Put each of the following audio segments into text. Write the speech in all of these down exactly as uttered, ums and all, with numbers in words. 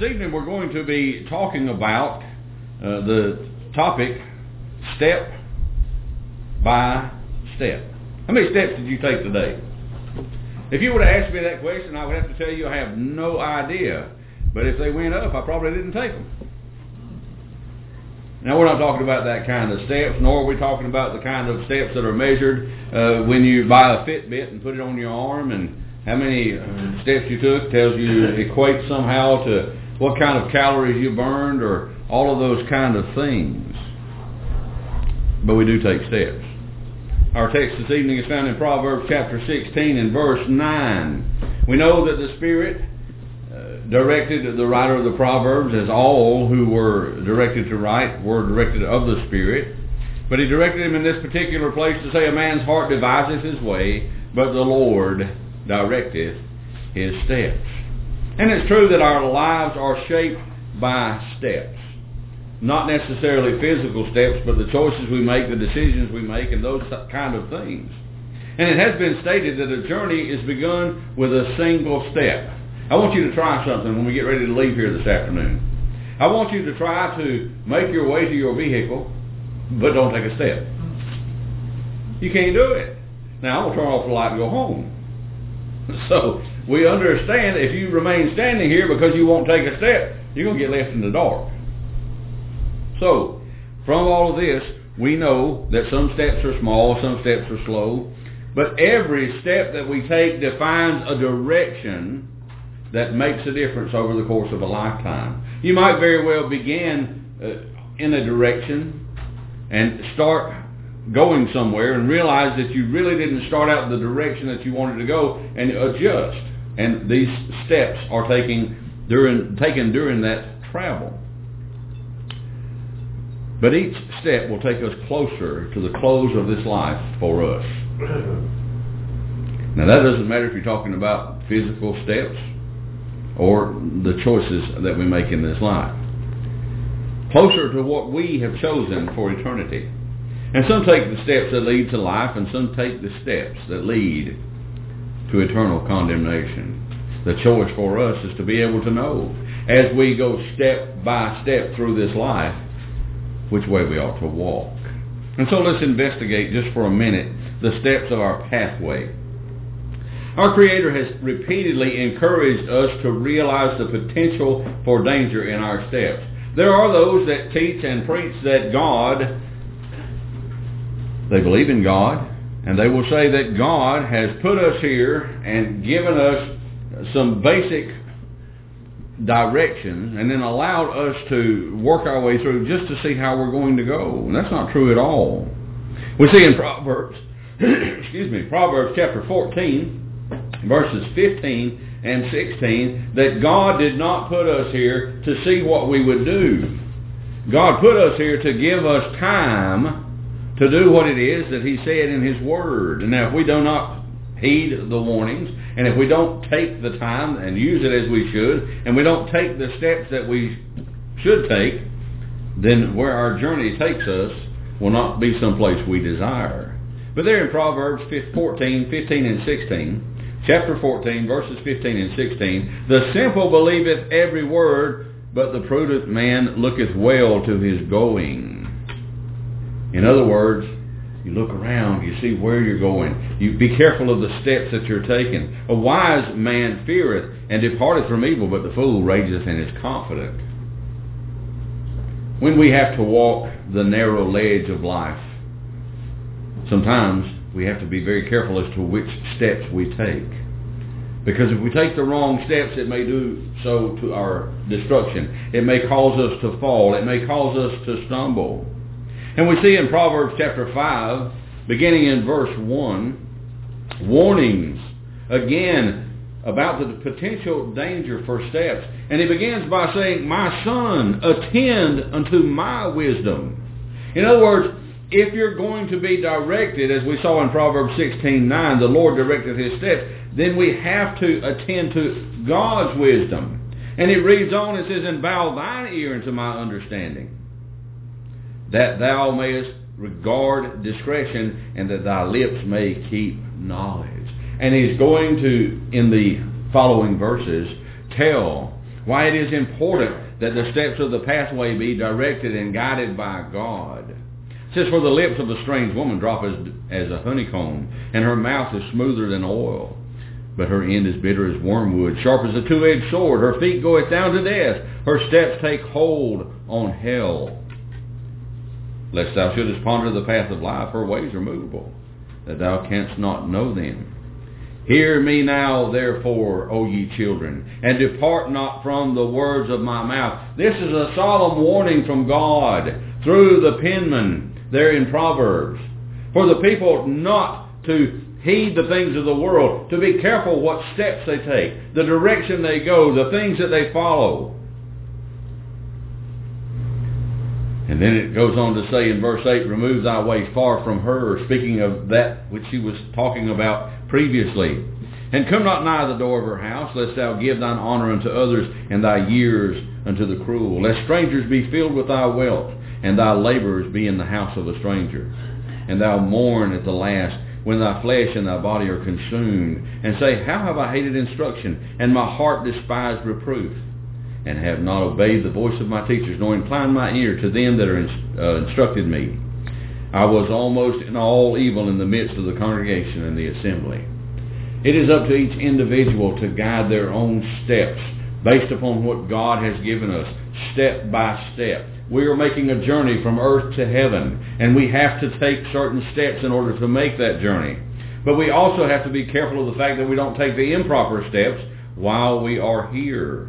this evening we're going to be talking about uh, the topic, step by step. How many steps did you take today? If you would have asked me that question, I would have to tell you I have no idea. But if they went up, I probably didn't take them. Now, we're not talking about that kind of steps, nor are we talking about the kind of steps that are measured uh, when you buy a Fitbit and put it on your arm, and how many uh, steps you took tells you, equate somehow to what kind of calories you burned, or all of those kind of things. But we do take steps. Our text this evening is found in Proverbs chapter sixteen and verse nine. We know that the Spirit directed the writer of the Proverbs, as all who were directed to write were directed of the Spirit. But he directed him in this particular place to say, a man's heart deviseth his way, but the Lord directeth his steps. And it's true that our lives are shaped by steps. Not necessarily physical steps, but the choices we make, the decisions we make, and those kind of things. And it has been stated that a journey is begun with a single step. I want you to try something when we get ready to leave here this afternoon. I want you to try to make your way to your vehicle, but don't take a step. You can't do it. Now, I'm going to turn off the light and go home. So, we understand if you remain standing here because you won't take a step, you're going to get left in the dark. So, from all of this, we know that some steps are small, some steps are slow, but every step that we take defines a direction that makes a difference over the course of a lifetime. You might very well begin uh, in a direction and start going somewhere and realize that you really didn't start out in the direction that you wanted to go, and adjust. And these steps are taking during, taken during that travel. But each step will take us closer to the close of this life for us. Now, that doesn't matter if you're talking about physical steps or the choices that we make in this life. Closer to what we have chosen for eternity. And some take the steps that lead to life, and some take the steps that lead to eternal condemnation. The choice for us is to be able to know, as we go step by step through this life, which way we ought to walk. And so let's investigate just for a minute the steps of our pathway. Our Creator has repeatedly encouraged us to realize the potential for danger in our steps. There are those that teach and preach that God, they believe in God, and they will say that God has put us here and given us some basic directions and then allowed us to work our way through just to see how we're going to go. And that's not true at all. We see in Proverbs, excuse me, Proverbs chapter fourteen, verses fifteen and sixteen, that God did not put us here to see what we would do. God put us here to give us time to do what it is that He said in His Word. And now if we do not heed the warnings, and if we don't take the time and use it as we should, and we don't take the steps that we should take, then where our journey takes us will not be someplace we desire. But there in Proverbs fourteen, fifteen and sixteen, chapter fourteen, verses fifteen and sixteen, the simple believeth every word, but the prudent man looketh well to his going. In other words, you look around, you see where you're going. You be careful of the steps that you're taking. A wise man feareth and departeth from evil, but the fool rageth and is confident. When we have to walk the narrow ledge of life, sometimes we have to be very careful as to which steps we take. Because if we take the wrong steps, it may do so to our destruction. It may cause us to fall. It may cause us to stumble. And we see in Proverbs chapter five, beginning in verse one, warnings again about the potential danger for steps. And he begins by saying, my son, attend unto my wisdom. In other words, if you're going to be directed, as we saw in Proverbs sixteen nine, the Lord directed his steps, then we have to attend to God's wisdom. And it reads on, it says, and bow thine ear unto my understanding, that thou mayest regard discretion, and that thy lips may keep knowledge. And he's going to, in the following verses, tell Why it is important that the steps of the pathway be directed and guided by God. It says, for the lips of a strange woman drop as, as a honeycomb, and her mouth is smoother than oil. But her end is bitter as wormwood, sharp as a two-edged sword. Her feet goeth down to death. Her steps take hold on hell. Lest thou shouldest ponder the path of life, her ways are movable, that thou canst not know them. Hear me now, therefore, O ye children, and depart not from the words of my mouth. This is a solemn warning from God through the penman there in Proverbs, for the people not to heed the things of the world, to be careful what steps they take, the direction they go, the things that they follow. And then it goes on to say in verse eight, remove thy way far from her, speaking of that which she was talking about previously. And come not nigh the door of her house, lest thou give thine honor unto others, and thy years unto the cruel. Lest strangers be filled with thy wealth, and thy laborers be in the house of a stranger. And thou mourn at the last, when thy flesh and thy body are consumed, and say, how have I hated instruction, and my heart despised reproof? And have not obeyed the voice of my teachers, nor inclined my ear to them that are in, uh, instructed me. I was almost in all evil in the midst of the congregation and the assembly. It is up to each individual to guide their own steps based upon what God has given us, step by step. We are making a journey from earth to heaven, and we have to take certain steps in order to make that journey. But we also have to be careful of the fact that we don't take the improper steps while we are here.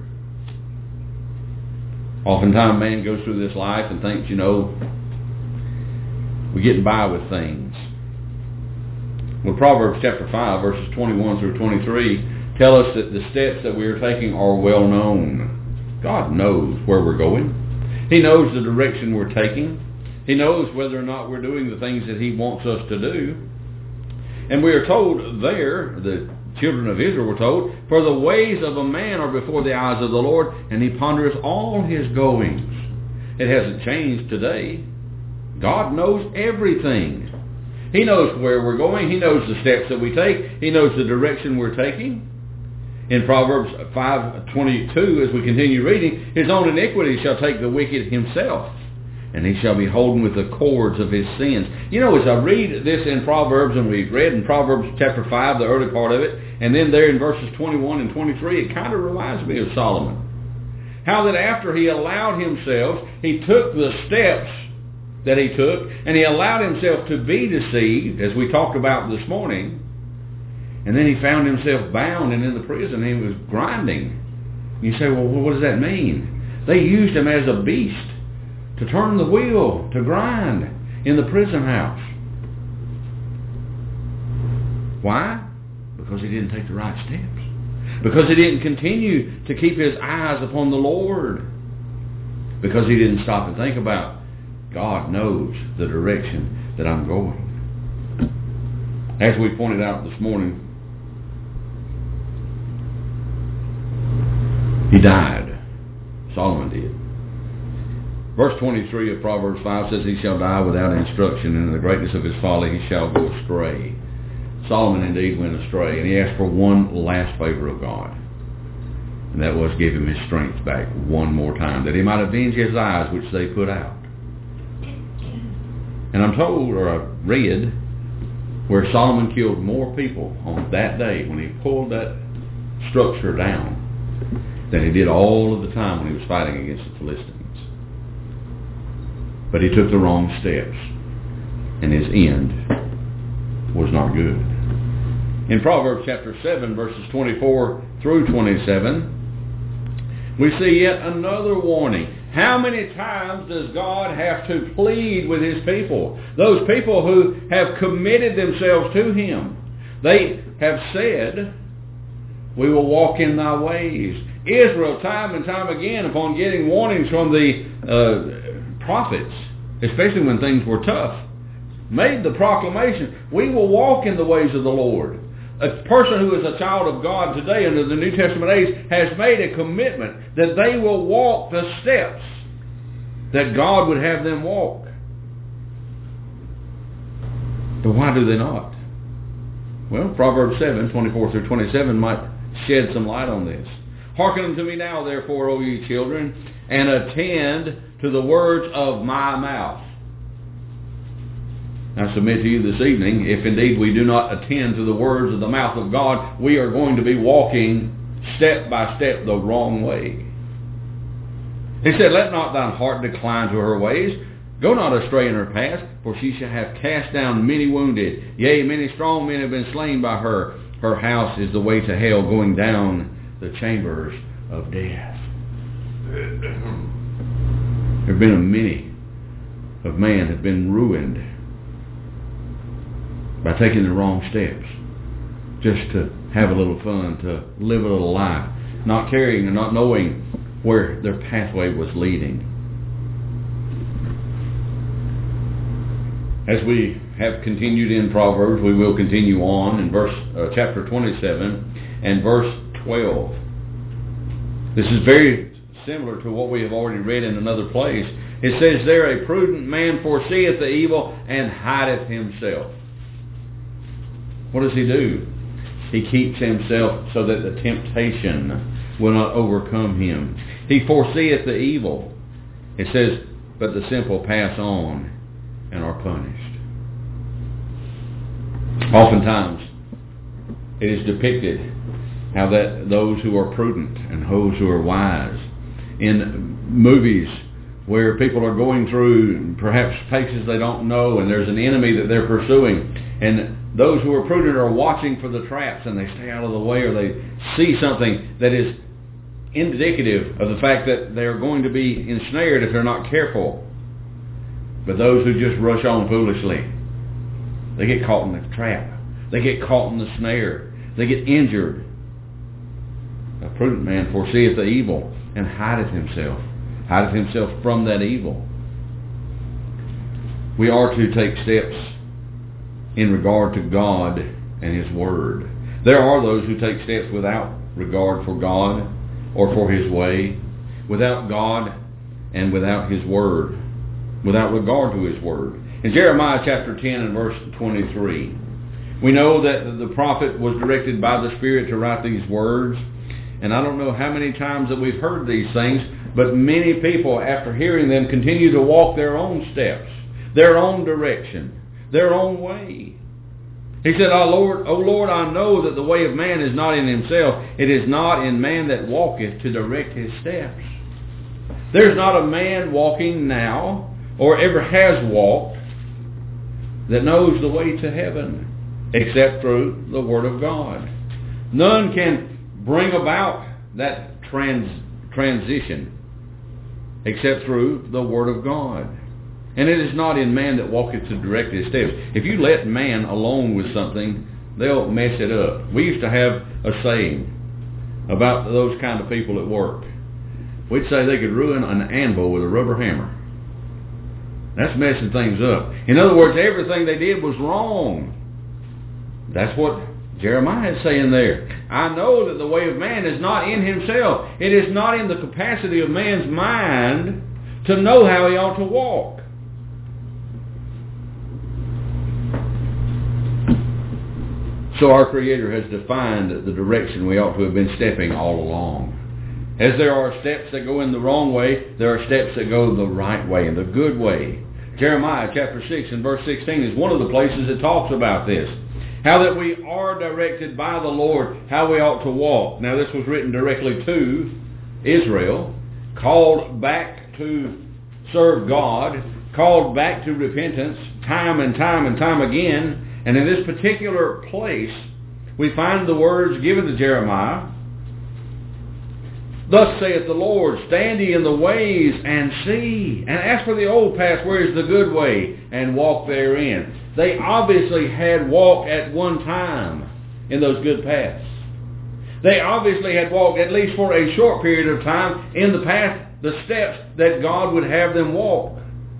Oftentimes man goes through this life and thinks, you know, we're getting by with things. Well, Proverbs chapter five, verses twenty-one through twenty-three tell us that the steps that we are taking are well known. God knows where we're going. He knows the direction we're taking. He knows whether or not we're doing the things that He wants us to do. And we are told there, the children of Israel were told, for the ways of a man are before the eyes of the Lord, and He pondereth all his goings. It hasn't changed today. God knows everything. He knows where we're going. He knows the steps that we take. He knows the direction we're taking. In Proverbs five twenty-two, as we continue reading, his own iniquity shall take the wicked himself, and he shall be holden with the cords of his sins. You know, as I read this in Proverbs, and we've read in Proverbs chapter five, the early part of it, and then there in verses twenty-one and twenty-three, it kind of reminds me of Solomon. How that after he allowed himself, he took the steps that he took, and he allowed himself to be deceived, as we talked about this morning, and then he found himself bound and in the prison, and he was grinding. You say, well, what does that mean? They used him as a beast to turn the wheel, to grind in the prison house. Why? Because he didn't take the right steps. Because he didn't continue to keep his eyes upon the Lord. Because he didn't stop and think about, God knows the direction that I'm going. As we pointed out this morning, he died. Solomon did. Verse twenty-three of Proverbs five says, he shall die without instruction, and in the greatness of his folly he shall go astray. Solomon indeed went astray, and he asked for one last favor of God. And that was give him his strength back one more time, that he might avenge his eyes which they put out. And I'm told, or I read, where Solomon killed more people on that day when he pulled that structure down than he did all of the time when he was fighting against the Philistines. But he took the wrong steps, and his end was not good. In Proverbs chapter seven, verses twenty-four through twenty-seven, we see yet another warning. How many times does God have to plead with His people? Those people who have committed themselves to Him. They have said, we will walk in thy ways. Israel, time and time again, upon getting warnings from the uh, prophets, especially when things were tough, made the proclamation, we will walk in the ways of the Lord. A person who is a child of God today under the New Testament age has made a commitment that they will walk the steps that God would have them walk. But why do they not? Well, Proverbs seven, twenty-four through twenty-seven might shed some light on this. Hearken unto me now, therefore, O ye children, and attend to the words of my mouth. I submit to you this evening, if indeed we do not attend to the words of the mouth of God, we are going to be walking step by step the wrong way. He said, let not thine heart decline to her ways. Go not astray in her paths, for she shall have cast down many wounded. Yea, many strong men have been slain by her. Her house is the way to hell, going down the chambers of death. There have been a many of man have been ruined by taking the wrong steps, just to have a little fun, to live a little life, not caring and not knowing where their pathway was leading. As we have continued in Proverbs, we will continue on in verse uh, chapter twenty-seven and verse twelve. This is very similar to what we have already read in another place. It says there, a prudent man foreseeth the evil and hideth himself. What does he do? He keeps himself so that the temptation will not overcome him. He foreseeth the evil. It says, but the simple pass on and are punished. Oftentimes, it is depicted how that those who are prudent and those who are wise, in movies where people are going through perhaps places they don't know and there's an enemy that they're pursuing, and those who are prudent are watching for the traps and they stay out of the way, or they see something that is indicative of the fact that they're going to be ensnared if they're not careful. But those who just rush on foolishly, they get caught in the trap. They get caught in the snare. They get injured. A prudent man foreseeth the evil and hideth himself. Hideth himself from that evil. We are to take steps in regard to God and His Word. There are those who take steps without regard for God or for His way, without God and without His Word, without regard to His Word. In Jeremiah chapter ten and verse twenty-three, we know that the prophet was directed by the Spirit to write these words. And I don't know how many times that we've heard these things, but many people, after hearing them, continue to walk their own steps, their own direction, their own way. He said, "O Lord, O Lord, I know that the way of man is not in himself. It is not in man that walketh to direct his steps." There's not a man walking now, or ever has walked, that knows the way to heaven, except through the Word of God. None can bring about that trans transition except through the Word of God. And it is not in man that walketh to direct his steps. If you let man alone with something, they'll mess it up. We used to have a saying about those kind of people at work. We'd say they could ruin an anvil with a rubber hammer. That's messing things up. In other words, everything they did was wrong. That's what Jeremiah is saying there. I know that the way of man is not in himself. It is not in the capacity of man's mind to know how he ought to walk. So our Creator has defined the direction we ought to have been stepping all along. As there are steps that go in the wrong way, there are steps that go the right way and the good way. Jeremiah chapter six and verse sixteen is one of the places that talks about this. How that we are directed by the Lord, how we ought to walk. Now this was written directly to Israel, called back to serve God, called back to repentance time and time and time again. And in this particular place, we find the words given to Jeremiah. Thus saith the Lord, stand ye in the ways and see, and ask for the old path, where is the good way, and walk therein. They obviously had walked at one time in those good paths. They obviously had walked, at least for a short period of time, in the path, the steps that God would have them walk.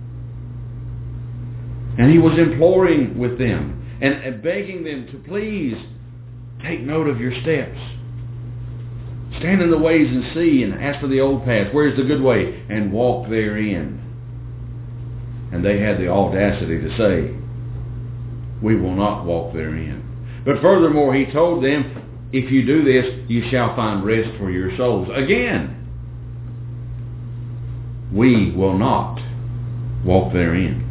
And He was imploring with them and begging them to please take note of your steps. Stand in the ways and see, and ask for the old path. Where's the good way? And walk therein. And they had the audacity to say, we will not walk therein. But furthermore, He told them, if you do this, you shall find rest for your souls. Again, we will not walk therein.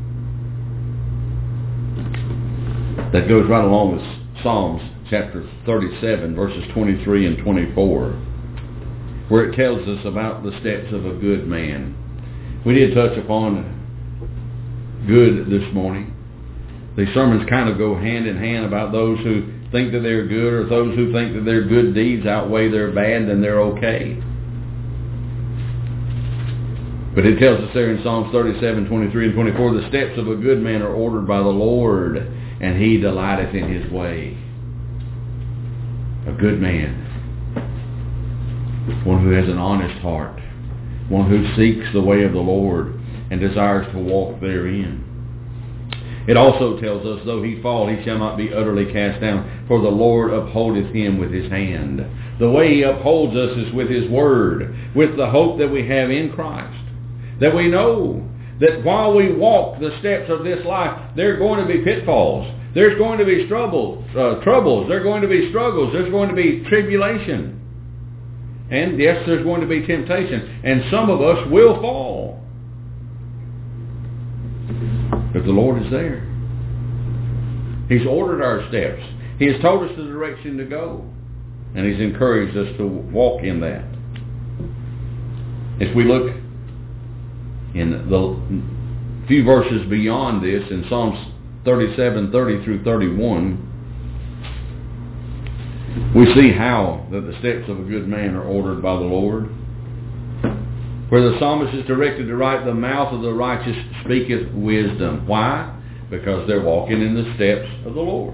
That goes right along with Psalms chapter thirty-seven, verses twenty-three and twenty-four, where it tells us about the steps of a good man. We did touch upon good this morning. These sermons kind of go hand in hand about those who think that they're good, or those who think that their good deeds outweigh their bad, then they're okay. But it tells us there in Psalms thirty-seven, twenty-three and twenty-four, the steps of a good man are ordered by the Lord, and he delighteth in his way. A good man. One who has an honest heart. One who seeks the way of the Lord and desires to walk therein. It also tells us, though he fall, he shall not be utterly cast down, for the Lord upholdeth him with his hand. The way he upholds us is with his word, with the hope that we have in Christ. That we know that while we walk the steps of this life, there are going to be pitfalls. There's going to be troubles, uh, troubles. There are going to be struggles. There's going to be tribulation. And yes, there's going to be temptation. And some of us will fall. But the Lord is there. He's ordered our steps. He has told us the direction to go. And he's encouraged us to walk in that. If we look in the few verses beyond this, in Psalms thirty-seven, thirty through thirty-one, we see how that the steps of a good man are ordered by the Lord. Where the psalmist is directed to write, the mouth of the righteous speaketh wisdom. Why? Because they're walking in the steps of the Lord.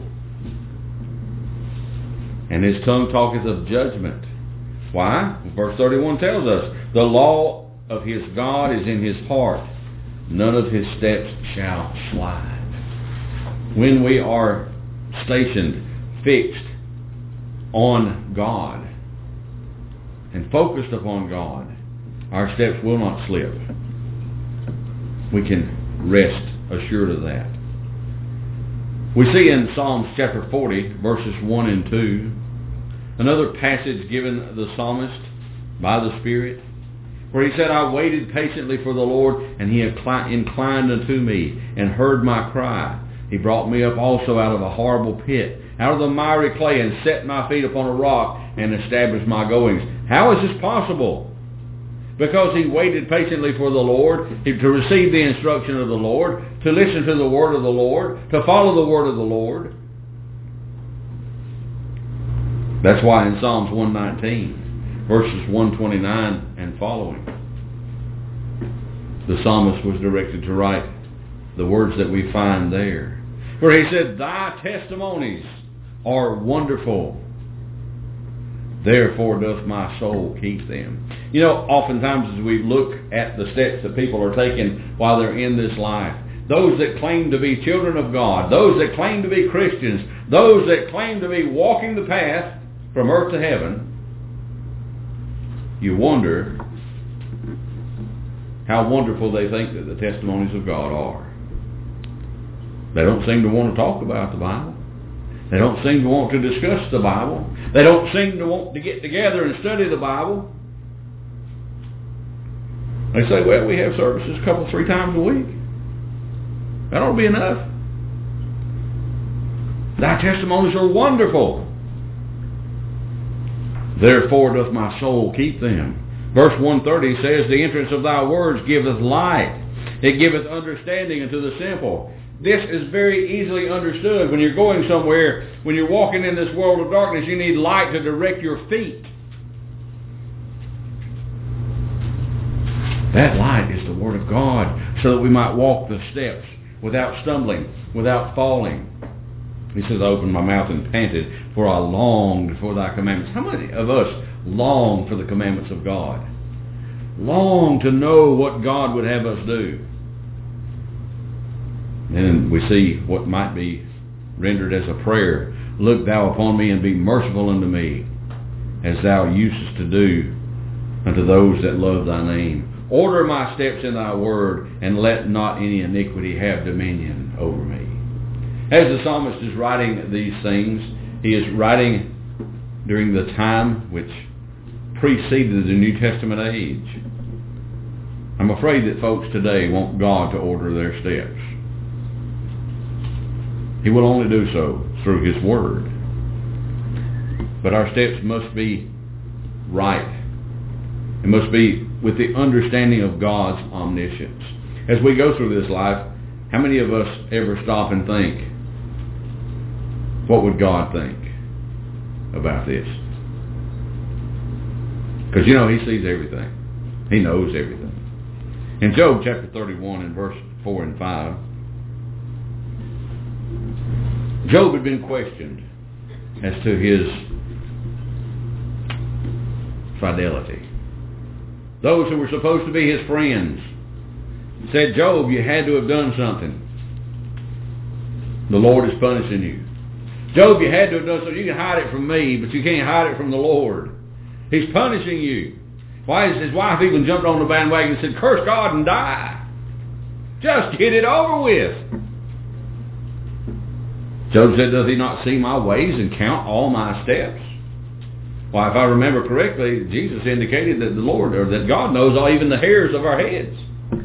And his tongue talketh of judgment. Why? Verse thirty-one tells us, the law of his God is in his heart. None of his steps shall slide. When we are stationed, fixed on God, and focused upon God, our steps will not slip. We can rest assured of that. We see in Psalms chapter forty, verses one and two, another passage given the psalmist by the Spirit, where he said, I waited patiently for the Lord, and he inclined unto me, and heard my cry. He brought me up also out of a horrible pit, out of the miry clay, and set my feet upon a rock, and established my goings. How is this possible? Because he waited patiently for the Lord, to receive the instruction of the Lord, to listen to the word of the Lord, to follow the word of the Lord. That's why in Psalms one nineteen, verses one twenty-nine and following, the psalmist was directed to write the words that we find there, where he said, thy testimonies are wonderful, therefore doth my soul keep them. You know, oftentimes as we look at the steps that people are taking while they're in this life, those that claim to be children of God, those that claim to be Christians, those that claim to be walking the path from earth to heaven, you wonder how wonderful they think that the testimonies of God are. They don't seem to want to talk about the Bible. They don't seem to want to discuss the Bible. They don't seem to want to get together and study the Bible. They say, well, we have services a couple, three times a week. That ought to be enough. Thy testimonies are wonderful. Therefore doth my soul keep them. Verse one thirty says, the entrance of thy words giveth light. It giveth understanding unto the simple. This is very easily understood. When you're going somewhere, when you're walking in this world of darkness, you need light to direct your feet. That light is the Word of God, so that we might walk the steps without stumbling, without falling. He says, I opened my mouth and panted, for I longed for thy commandments. How many of us long for the commandments of God? Long to know what God would have us do. And we see what might be rendered as a prayer. Look thou upon me and be merciful unto me, as thou usest to do unto those that love thy name. Order my steps in thy word, and let not any iniquity have dominion over me. As the psalmist is writing these things, he is writing during the time which preceded the New Testament age. I'm afraid that folks today want God to order their steps. He will only do so through His Word. But our steps must be right. It must be with the understanding of God's omniscience. As we go through this life, how many of us ever stop and think, what would God think about this? Because, you know, He sees everything. He knows everything. In Job chapter thirty-one and verse four and five, Job had been questioned as to his fidelity. Those who were supposed to be his friends said, Job, you had to have done something. The Lord is punishing you. Job, you had to have done something. You can hide it from me, but you can't hide it from the Lord. He's punishing you. Why? His wife even jumped on the bandwagon and said, curse God and die. Just get it over with. Job said, does he not see my ways and count all my steps? Well, if I remember correctly, Jesus indicated that the Lord, or that God knows all, even the hairs of our heads.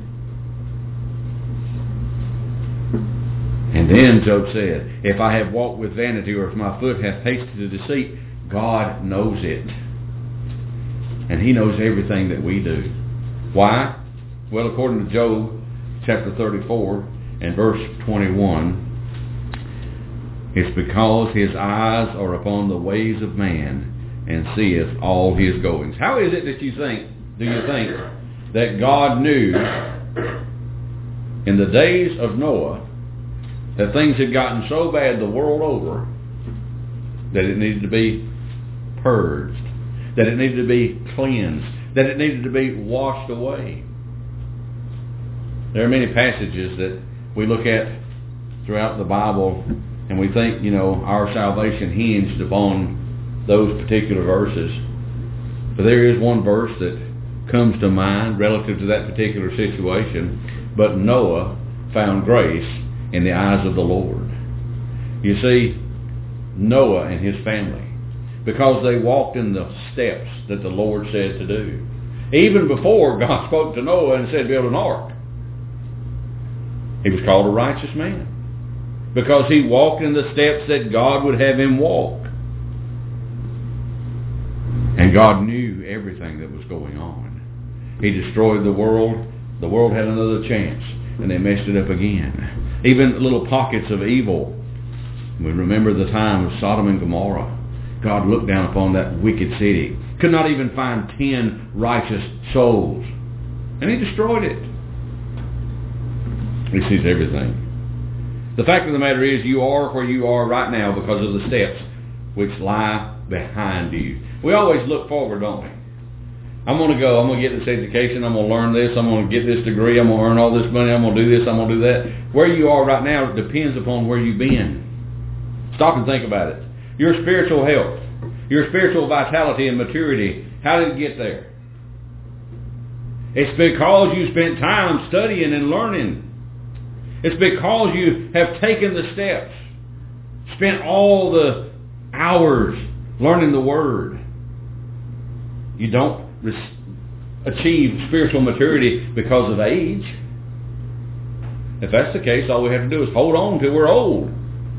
And then Job said, if I have walked with vanity, or if my foot hath tasted deceit, God knows it. And He knows everything that we do. Why? Well, according to Job chapter thirty-four and verse twenty-one, it's because His eyes are upon the ways of man, and seeth all his goings. How is it that you think, do you think, that God knew in the days of Noah that things had gotten so bad the world over that it needed to be purged, that it needed to be cleansed, that it needed to be washed away? There are many passages that we look at throughout the Bible and we think, you know, our salvation hinged upon those particular verses. But there is one verse that comes to mind relative to that particular situation. But Noah found grace in the eyes of the Lord. You see, Noah and his family, because they walked in the steps that the Lord said to do. Even before God spoke to Noah and said, build an ark, he was called a righteous man, because he walked in the steps that God would have him walk. And God knew everything that was going on. He destroyed the world. The world had another chance, and they messed it up again. Even little pockets of evil. We remember the time of Sodom and Gomorrah. God looked down upon that wicked city. Could not even find ten righteous souls. And He destroyed it. He sees everything. The fact of the matter is, you are where you are right now because of the steps which lie behind you. We always look forward, don't we? I'm going to go, I'm going to get this education, I'm going to learn this, I'm going to get this degree, I'm going to earn all this money, I'm going to do this, I'm going to do that. Where you are right now depends upon where you've been. Stop and think about it. Your spiritual health, your spiritual vitality and maturity, how did it get there? It's because you spent time studying and learning. It's because you have taken the steps, spent all the hours learning the Word. You don't re- achieve spiritual maturity because of age. If that's the case, all we have to do is hold on till we're old.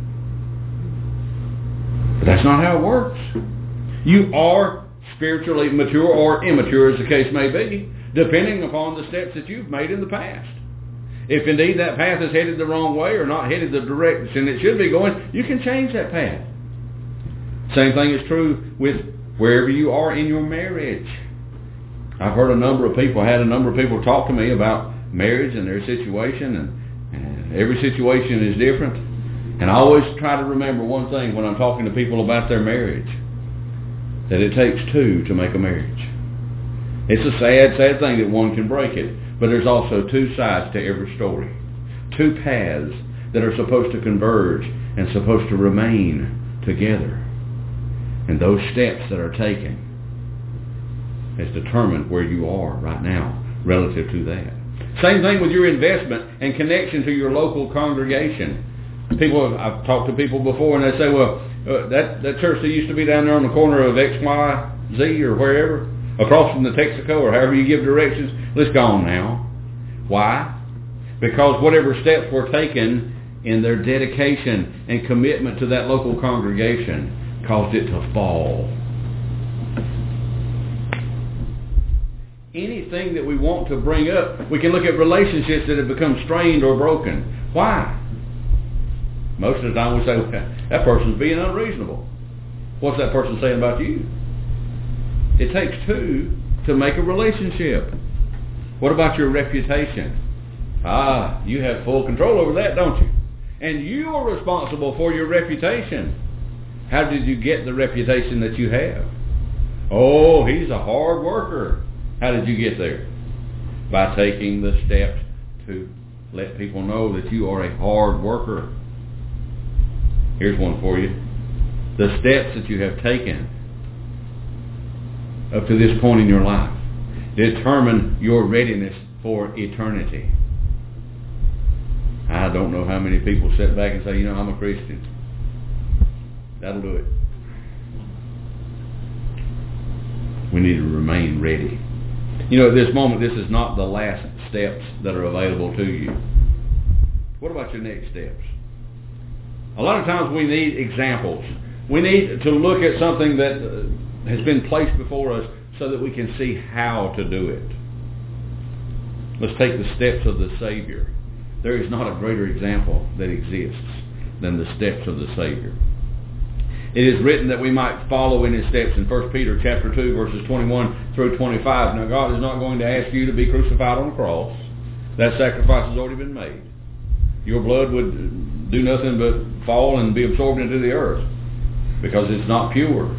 But that's not how it works. You are spiritually mature or immature, as the case may be, depending upon the steps that you've made in the past. If indeed that path is headed the wrong way or not headed the direction it should be going, you can change that path. Same thing is true with wherever you are in your marriage. I've heard a number of people, had a number of people talk to me about marriage and their situation, and, and every situation is different. And I always try to remember one thing when I'm talking to people about their marriage, that it takes two to make a marriage. It's a sad, sad thing that one can break it, but there's also two sides to every story. Two paths that are supposed to converge and supposed to remain together. And those steps that are taken has determined where you are right now relative to that. Same thing with your investment and connection to your local congregation. People, I've talked to people before and they say, well, uh, that, that church that used to be down there on the corner of X Y Z or wherever, across from the Texaco or however you give directions, let's go on now. Why? Because whatever steps were taken in their dedication and commitment to that local congregation caused it to fall. Anything that we want to bring up, we can look at relationships that have become strained or broken. Why? Most of the time we say, well, that person's being unreasonable. What's that person saying about you? It takes two to make a relationship. What about your reputation? Ah, you have full control over that, don't you? And you are responsible for your reputation. How did you get the reputation that you have? Oh, he's a hard worker. How did you get there? By taking the steps to let people know that you are a hard worker. Here's one for you. The steps that you have taken up to this point in your life determine your readiness for eternity. I don't know how many people sit back and say, you know, I'm a Christian. That'll do it. We need to remain ready. You know, at this moment, this is not the last steps that are available to you. What about your next steps? A lot of times we need examples. We need to look at something that has been placed before us so that we can see how to do it. Let's take the steps of the Savior. There is not a greater example that exists than the steps of the Savior. It is written that we might follow in his steps in First Peter chapter two, verses twenty-one through twenty-five. Now, God is not going to ask you to be crucified on a cross. That sacrifice has already been made. Your blood would do nothing but fall and be absorbed into the earth because it's not pure.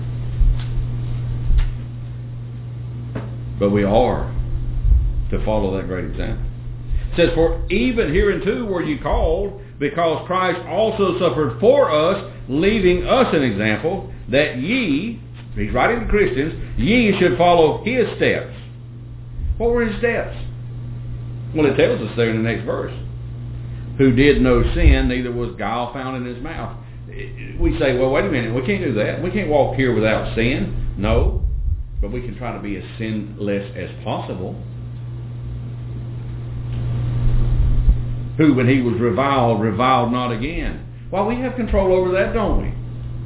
But we are to follow that great example. It says, for even hereunto were you called, because Christ also suffered for us, leaving us an example, that ye, he's writing to Christians, ye should follow his steps. What were his steps? Well, it tells us there in the next verse. Who did no sin, neither was guile found in his mouth. We say, well, wait a minute, we can't do that. We can't walk here without sin. No, but we can try to be as sinless as possible. Who, when he was reviled, reviled not again. Well, we have control over that, don't we?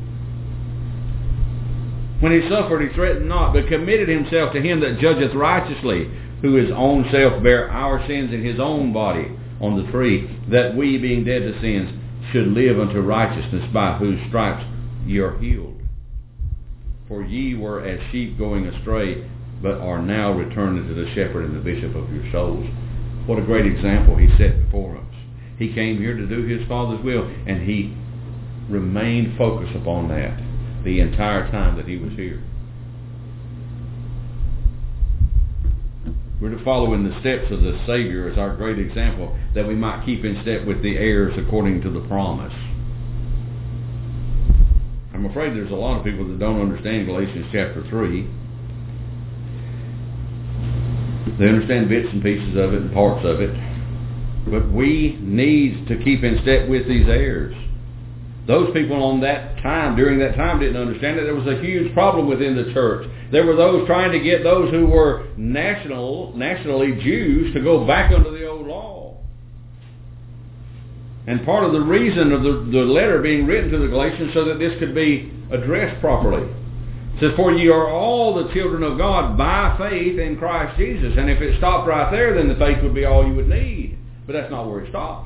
When he suffered, he threatened not, but committed himself to him that judgeth righteously, who his own self bare our sins in his own body on the tree, that we, being dead to sins, should live unto righteousness, by whose stripes ye are healed. For ye were as sheep going astray, but are now returned unto the shepherd and the bishop of your souls. What a great example he set before us. He came here to do his Father's will, and he remained focused upon that the entire time that he was here. We're to follow in the steps of the Savior as our great example, that we might keep in step with the heirs according to the promise. I'm afraid there's a lot of people that don't understand Galatians chapter three. They understand bits and pieces of it and parts of it. But we need to keep in step with these heirs. Those people on that time, during that time, didn't understand it. There was a huge problem within the church. There were those trying to get those who were national, nationally Jews to go back under the old law. And part of the reason of the, the letter being written to the Galatians so that this could be addressed properly. It says, for ye are all the children of God by faith in Christ Jesus. And if it stopped right there, then the faith would be all you would need. But that's not where it stops.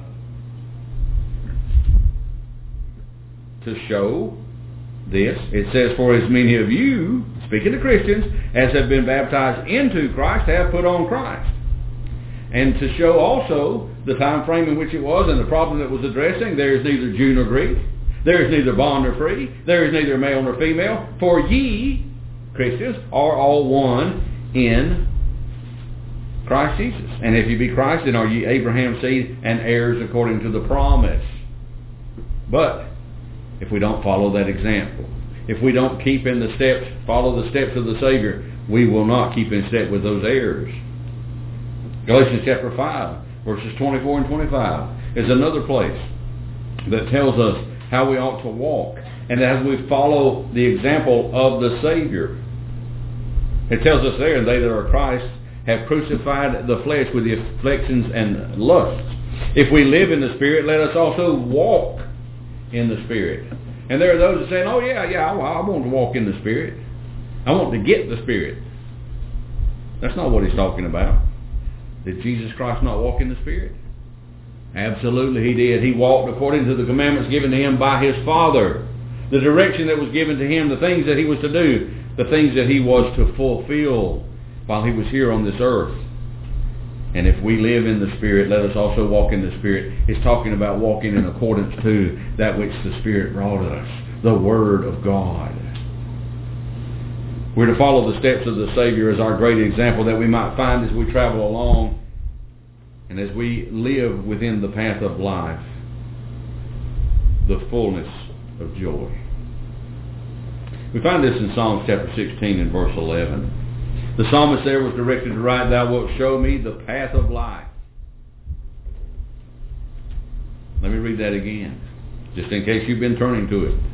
To show this, it says, for as many of you, speaking to Christians, as have been baptized into Christ, have put on Christ. And to show also the time frame in which it was and the problem that was addressing, there is neither Jew nor Greek. There is neither bond nor free. There is neither male nor female. For ye, Christians, are all one in Christ Jesus. And if you be Christ, then are ye Abraham's seed and heirs according to the promise. But if we don't follow that example, if we don't keep in the steps, follow the steps of the Savior, we will not keep in step with those heirs. Galatians chapter five, verses twenty-four and twenty-five is another place that tells us how we ought to walk and as we follow the example of the Savior. It tells us there, they that are Christ have crucified the flesh with the afflictions and lusts. If we live in the Spirit, let us also walk in the Spirit. And there are those that say, oh yeah, yeah, I, I want to walk in the Spirit. I want to get the Spirit. That's not what he's talking about. Did Jesus Christ not walk in the Spirit? Absolutely he did. He walked according to the commandments given to him by his Father. The direction that was given to him, the things that he was to do, the things that he was to fulfill while he was here on this earth. And if we live in the Spirit, let us also walk in the Spirit. It's talking about walking in accordance to that which the Spirit brought us, the Word of God. We're to follow the steps of the Savior as our great example that we might find as we travel along and as we live within the path of life, the fullness of joy. We find this in Psalms chapter sixteen and verse eleven. The psalmist there was directed to write, Thou wilt show me the path of life. Let me read that again, just in case you've been turning to it.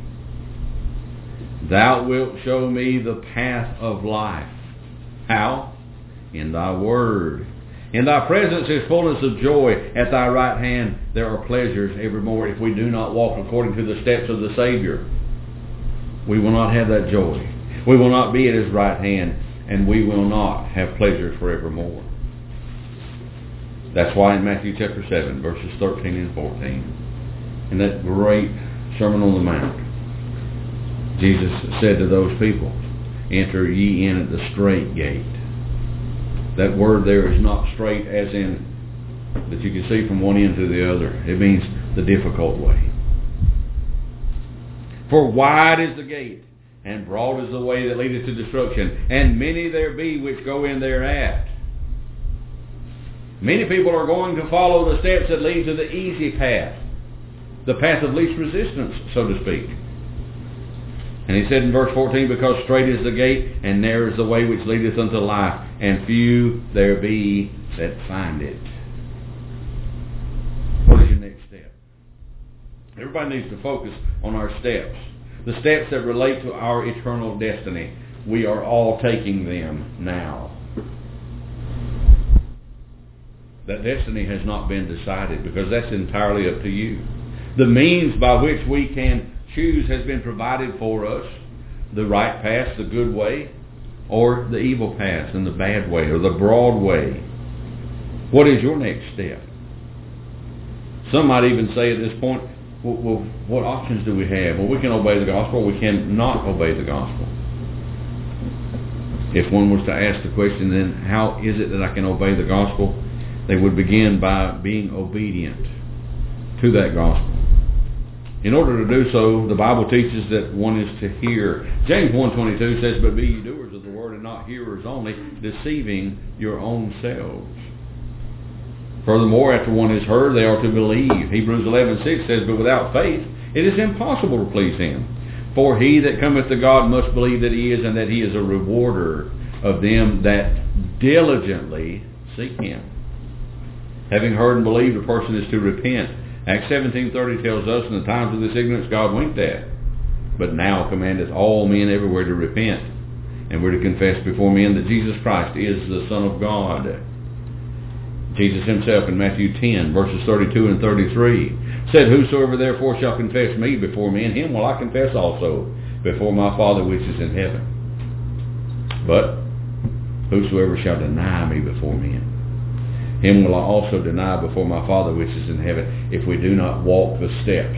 Thou wilt show me the path of life. How? In thy word. In thy presence is fullness of joy. At thy right hand there are pleasures evermore. If we do not walk according to the steps of the Savior, we will not have that joy. We will not be at his right hand, and we will not have pleasures forevermore. That's why in Matthew chapter seven, verses thirteen and fourteen, in that great Sermon on the Mount, Jesus said to those people, Enter ye in at the strait gate. That word there is not straight as in that you can see from one end to the other. It means the difficult way. For wide is the gate, and broad is the way that leadeth to destruction, and many there be which go in thereat. Many people are going to follow the steps that lead to the easy path, the path of least resistance, so to speak. And he said in verse fourteen, Because strait is the gate, and narrow is the way which leadeth unto life, and few there be that find it. What is your next step? Everybody needs to focus on our steps. The steps that relate to our eternal destiny. We are all taking them now. That destiny has not been decided, because that's entirely up to you. The means by which we can choose has been provided for us. The right path, the good way, or the evil path and the bad way, or the broad way. What is your next step? Some might even say at this point, well, well, what options do we have? Well, we can obey the gospel, or we cannot obey the gospel. If one was to ask the question, then how is it that I can obey the gospel? They would begin by being obedient to that gospel. In order to do so, the Bible teaches that one is to hear. James one twenty-two says, But be ye doers of the word, and not hearers only, deceiving your own selves. Furthermore, after one is heard, they are to believe. Hebrews eleven six says, But without faith it is impossible to please him. For he that cometh to God must believe that he is, and that he is a rewarder of them that diligently seek him. Having heard and believed, a person is to repent. Acts seventeen thirty tells us, In the times of this ignorance God winked at, but now commandeth all men everywhere to repent. And we're to confess before men that Jesus Christ is the Son of God. Jesus himself in Matthew ten, verses thirty-two and thirty-three, said, Whosoever therefore shall confess me before men, him will I confess also before my Father which is in heaven. But whosoever shall deny me before men, him will I also deny before my Father which is in heaven. If we do not walk the steps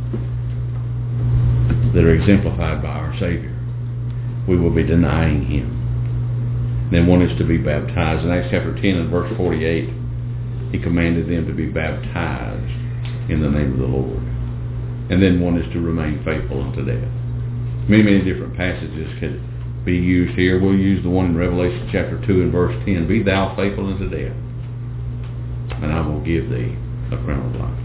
that are exemplified by our Savior, we will be denying him. Then one is to be baptized. In Acts chapter ten and verse forty-eight, he commanded them to be baptized in the name of the Lord. And then one is to remain faithful unto death. Many, many different passages could be used here. We'll use the one in Revelation chapter two and verse ten. Be thou faithful unto death, and I will give thee a crown of life.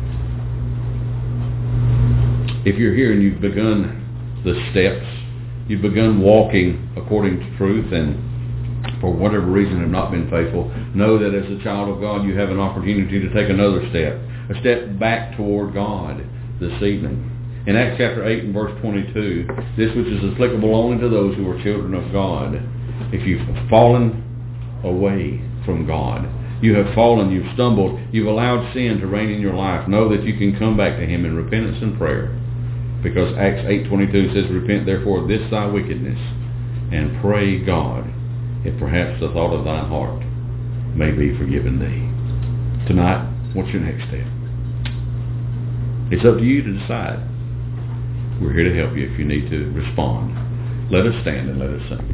If you're here and you've begun the steps, you've begun walking according to truth, and for whatever reason have not been faithful, know that as a child of God you have an opportunity to take another step, a step back toward God this evening. In Acts chapter eight and verse twenty-two, this which is applicable only to those who are children of God. If you've fallen away from God, you have fallen, you've stumbled, you've allowed sin to reign in your life, know that you can come back to Him in repentance and prayer. Because Acts eight twenty-two says, repent therefore of this thy wickedness, and pray God, if perhaps the thought of thine heart may be forgiven thee. Tonight, what's your next step? It's up to you to decide. We're here to help you if you need to respond. Let us stand and let us sing.